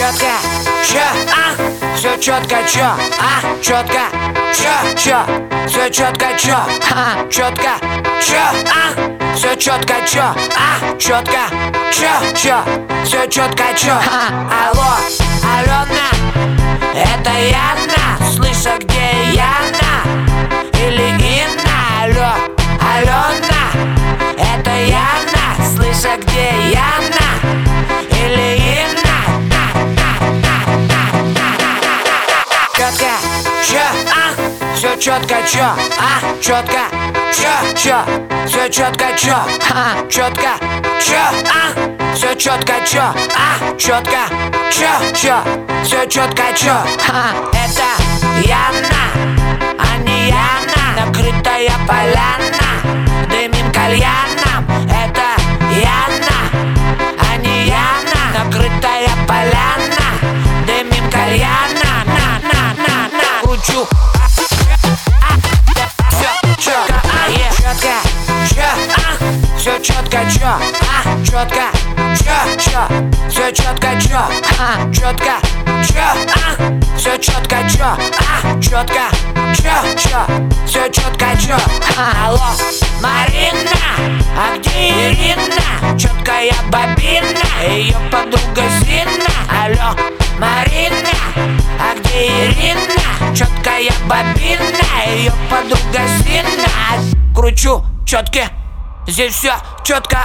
Четко, все четко, четко, все четко, четко, все четко, четко, все четко, алло, Алена, это Яна, слыша, где Яна или Инна? Алло, Алена, это Яна, слыша, где Яна или Инна? Четко, все четко, четко, все четко, четко, все четко, четко, все четко, это Яна, а не Яна, накрытая поляна, дымим кальяном. Это Яна, а не Яна, накрытая поляна, дымим кальяном. Кручу все четко, четко, все четко, четко, все четко, четко, все четко, алло, Марина, а где Ирина? Четкая бобина, ее подруга Зина. Алло, Марина, а где Ирина? Четкая бобина, ее подруга Зина. Кручу четки, здесь все четко.